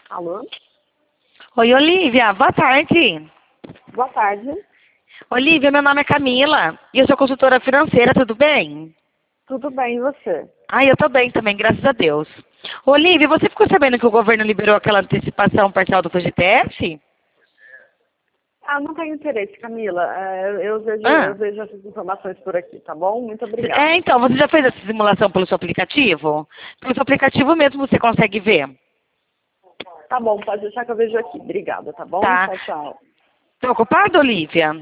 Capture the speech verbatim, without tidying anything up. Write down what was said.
Alô? Oi, Olivia, boa tarde. Boa tarde. Olivia, meu nome é Camila e eu sou consultora financeira, tudo bem? Tudo bem, e você? Ah, eu tô bem também, graças a Deus. Olivia, você ficou sabendo que o governo liberou aquela antecipação parcial do F G T F? Ah, não tenho interesse, Camila. É, eu, vejo, eu Ah, vejo essas informações por aqui, tá bom? Muito é, obrigada. então, você já fez essa simulação pelo seu aplicativo? Pelo seu aplicativo mesmo você consegue ver, Tá bom, pode deixar que eu vejo aqui. Obrigada, tá bom? tá? Tchau, tchau. Tá ocupada, Olivia?